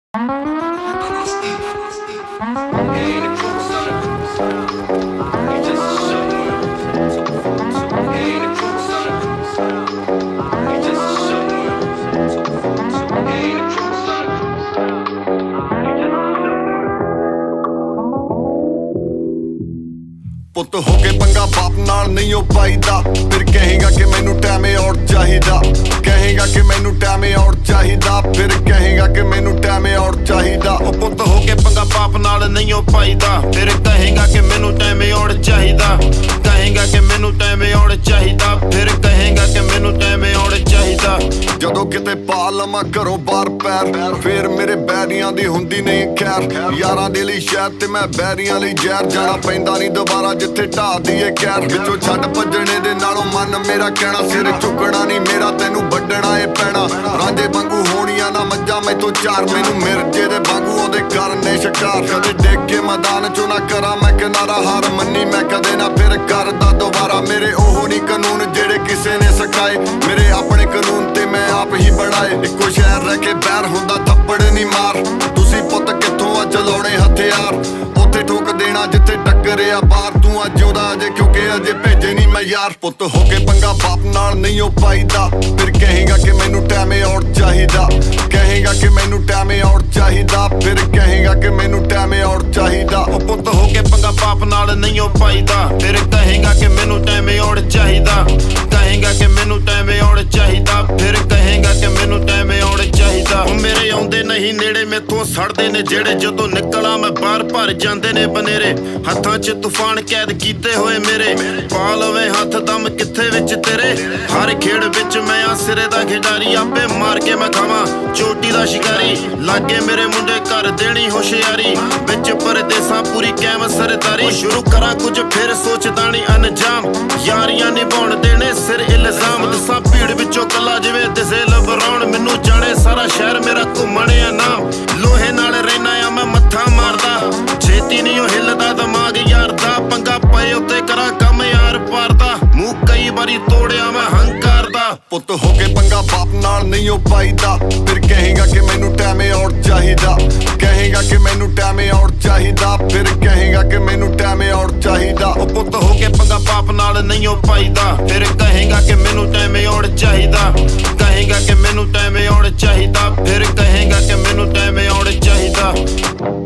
ਪੁੱਤ ਹੋ ਕੇ ਪੰਗਾ ਬਾਪ ਨਾਲ ਨਹੀਂ ਉਹ ਪਾਈਦਾ। ਫਿਰ ਕਹੇਗਾ ਕਿ ਮੈਨੂੰ ਟਾਈਮ ਆਊਟ ਚਾਹੀਦਾ, ਕਹੇਗਾ ਕਿ ਮੈਨੂੰ ਟਾਈਮ ਆਊਟ ਚਾਹੀਦਾ, ਫਿਰ ਕਹੇਗਾ ਕਿ ਮੈਨੂੰ ਟਾਈਮ ਆਊਟ ਚਾਹੀਦਾ। ਉਹ ਪੁੱਤ ਹੋ ਕੇ ਪੰਗਾ ਬਾਪ ਨਾਲ ਨਹੀਂ ਉਹ ਪਾਈਦਾ। ਫਿਰ ਕਹੇਗਾ ਕਿ ਮੈਨੂੰ ਟਾਈਮ ਆਊਟ ਚਾਹੀਦਾ, ਕਹੇਗਾ ਕਿ ਮੈਨੂੰ ਟਾਈਮ ਆਊਟ ਚਾਹੀਦਾ, ਫਿਰ ਕਹੇਗਾ ਕਿ ਮੈਨੂੰ ਟਾਈਮ ਆਊਟ ਚਾਹੀਦਾ। ਜਦੋਂ ਕਿਤੇ ਪਾ ਲਵਾਂ ਘਰੋਂ ਬਾਹਰ ਪੈਰ, ਫਿਰ ਮੇਰੇ ਬੈਰੀਆਂ ਦੀ ਹੁੰਦੀ ਨਹੀਂ ਖੈਰ। ਯਾਰਾਂ ਦੇ ਲਈ ਸ਼ਹਿਰ ਤੇ ਮੈਂ ਬੈਰੀਆਂ ਲਈ ਜ਼ਹਿਰ, ਜਾਣਾ ਪੈਂਦਾ ਨਹੀਂ ਦੁਬਾਰਾ ਜਿੱਥੇ ਢਾਹ ਦੀਏ ਕਹਿਰ। ਵਿੱਚੋਂ ਛੱਡ ਭੱਜਣੇ ਦੇ ਨਾਲੋਂ ਮਨ ਮੇਰਾ ਕਹਿਣਾ, ਸਿਰ ਝੁਕਣਾ ਨਹੀਂ ਮੇਰਾ ਤੈਨੂੰ ਵੱਢਣਾ ਏ ਪੈਣਾ। ਰਾਂਝੇ ਵਾਂਗੂ ਹੋਣੀਆਂ ਨਾ ਮੱਝਾਂ ਮੈਥੋਂ ਚਾਰ, ਮੈਨੂੰ ਮਿਰਜੇ ਦੇ ਵਾਂਗੂ ਉਹਦੇ ਕਰਨੇ ਸ਼ਿਕਾਰ। ਕਦੇ ਡਿੱਗ ਕੇ ਮੈਦਾਨ ਚੋਂ ਨਾ ਕਰਾਂ ਮੈਂ ਕਿਨਾਰਾ, ਹਾਰ ਮੰਨੀ ਮੈਂ ਕਦੇ ਨਾ ਫਿਰ ਕਰਦਾ ਦੁਬਾਰਾ। ਮੇਰੇ ਉਹ ਨਹੀਂ ਕਾਨੂੰਨ ਜਿਹੜੇ ਕਿਸੇ ਨੇ ਸਿਖਾਏ, ਮੇਰੇ ਆਪਣੇ ਕਾਨੂੰਨ ਤੇ ਮੈਂ ਆਪ ਹੀ ਬਣਾਏ। ਇੱਕੋ ਸ਼ਹਿਰ ਰਹਿ ਕੇ ਬੈਰ ਹੁੰਦਾ ਥੱਪੜ ਨਹੀਂ ਮਾਰ, ਤੁਸੀਂ ਪੁੱਤ ਕਿੱਥੋਂ ਆ ਚਲਾਉਣੇ ਹਥਿਆਰ। ਉੱਥੇ ਠੋਕ ਦੇਣਾ ਜਿੱਥੇ ਟੱਕਰਿਆ ਬਾਹਰ, ਤੂੰ ਅੱਜ ਉਹਦਾ ਅਜੇ ਕਿਉਂਕਿ ਅਜੇ ਭੇਜੇ ਨਹੀਂ ਮੈਂ ਯਾਰ। ਪੁੱਤ ਹੋ ਕੇ ਪੰਗਾ ਬਾਪ ਨਾਲ ਨਹੀਂ ਉਹ ਪਾਈਦਾ। ਫਿਰ ਕਹੇਗਾ ਕਿ ਮੈਨੂੰ ਟਾਈਮ ਆਊਟ ਚਾਹੀਦਾ, ਕਹੇਗਾ ਕਿ ਮੈਨੂੰ ਟਾਈਮ ਆਊਟ ਚਾਹੀਦਾ, ਫਿਰ ਕਹੇਗਾ ਕਿ ਮੈਨੂੰ ਟਾਈਮ ਆਊਟ ਚਾਹੀਦਾ। ਉਹ ਪੁੱਤ ਹੋ ਕੇ ਪੰਗਾ ਬਾਪ ਨਾਲ ਨਹੀਂ ਉਹ ਪਾਈਦਾ। ਫਿਰ ਕਹੇਗਾ ਕਿ ਮੈਨੂੰ ਟਾਈਮ ਆਊਟ ਚਾਹੀਦਾ, ਕਹੇਗਾ ਕਿ ਮੈਨੂੰ ਟਾਈਮ ਆਊਟ ਚਾਹੀਦਾ, ਫਿਰ ਕਹੇਗਾ ਕਿ ਮੈਨੂੰ ਟਾਈਮ ਆਊਟ ਚਾਹੀਦਾ। ਉਹ ਮੇਰੇ ਆਉਂਦੇ ਨਹੀਂ ਨੇੜੇ ਮੈਥੋਂ ਸੜਦੇ ਨੇ ਜਿਹੜੇ, ਜਦੋਂ ਨਿਕਲਾਂ ਮੈਂ ਬਾਹਰ ਭਰ ਜਾਂਦੇ ਨੇ ਬਨੇਰੇ। ਹੱਥਾਂ 'ਚ ਤੂਫਾਨ ਕੈਦ ਕੀਤੇ ਹੋਏ ਮੇਰੇ, ਪਾ ਲਵੇ ਹੱਥ ਦਮ ਕਿੱਥੇ ਵਿੱਚ ਤੇਰੇ। ਹਰ ਖੇਡ ਵਿੱਚ ਮੈਂ ਆ ਸਿਰੇ ਦਾ ਖਿਡਾਰੀ, ਆਪੇ ਮਾਰ ਕੇ ਮੈਂ ਖਾਵਾਂ ਚੋਟੀ ਦਾ ਸ਼ਿਕਾਰੀ। ਲਾਗੇ ਮੇਰੇ ਮੁੰਡੇ ਕਰ ਦੇਣੀ ਹੁਸ਼ਿਆਰੀ, ਵਿੱਚ ਪਰਦੇਸਾਂ ਪੂਰੀ ਕੈਮ ਸਰਦਾਰੀ। ਸ਼ੁਰੂ ਕਰਾਂ ਕੁਝ ਫਿਰ ਸੋਚਦਾ ਨਹੀਂ ਅੰਜਾਮ, ਯਾਰੀਆਂ ਨਿਭਾਉਣ ਦੇਣੇ ਸਿਰ ਇਲਜ਼ਾਮ। ਦਸਾਂ ਭੀੜ ਵਿੱਚੋਂ ਕੱਲਾ ਜਿਵੇਂ ਦਿਸੇ ਲਬਰਾਉਣ, ਮੈਨੂੰ ਜਾਣੇ ਸਾਰਾ ਸ਼ਹਿਰ ਮੇਰਾ ਘੁੰਮਣ ਆ ਨਾਮ। ਲੋਹੇ ਨਾਲ ਰਹਿਣਾ ਆ ਮੈਂ ਮੱਥਾ ਮਾਰਦਾ, ਛੇਤੀ ਨਹੀਂ ਉਹ ਹਿੱਲਦਾ ਦਿਮਾਗ ਯਾਰ ਦਾ। ਪੰਗਾ ਪਏ ਉੱਤੇ ਕਰਾਂ ਕੰਮ ਯਾਰ ਪਾਰ ਦਾ, ਮੂੰਹ ਕਈ ਵਾਰੀ ਤੋੜਿਆ ਮੈਂ ਹੰਕਾਰ ਦਾ। ਪੁੱਤ ਹੋ ਕੇ ਪੰਗਾ ਬਾਪ ਨਾਲ ਨਹੀਂ ਉਹ ਪਾਈਦਾ। ਫਿਰ ਕਹੇਗਾ ਕਿ ਮੈਨੂੰ ਟਾਈਮ ਆਊਟ ਚਾਹੀਦਾ, ਕਹੇਗਾ ਕਿ ਮੈਨੂੰ ਟਾਈਮ ਆਊਟ ਚਾਹੀਦਾ, ਫਿਰ ਕਹੇਗਾ ਕਿ ਮੈਨੂੰ ਟਾਈਮ ਆਊਟ ਚਾਹੀਦਾ। ਉਹ ਪੁੱਤ ਹੋ ਕੇ ਪੰਗਾ ਬਾਪ ਨਾਲ ਨਹੀਂ ਉਹ ਪਾਈਦਾ। ਫਿਰ ਕਹੇਗਾ ਕਿ ਮੈਨੂੰ ਟਾਈਮ ਆਊਟ ਚਾਹੀਦਾ, ਕਹੇਗਾ ਕਿ ਮੈਨੂੰ ਟਾਈਮ ਆਊਟ ਚਾਹੀਦਾ, ਫਿਰ ਕਹੇਗਾ ਕਿ ਮੈਨੂੰ ਟਾਈਮ ਆਊਟ ਚਾਹੀਦਾ।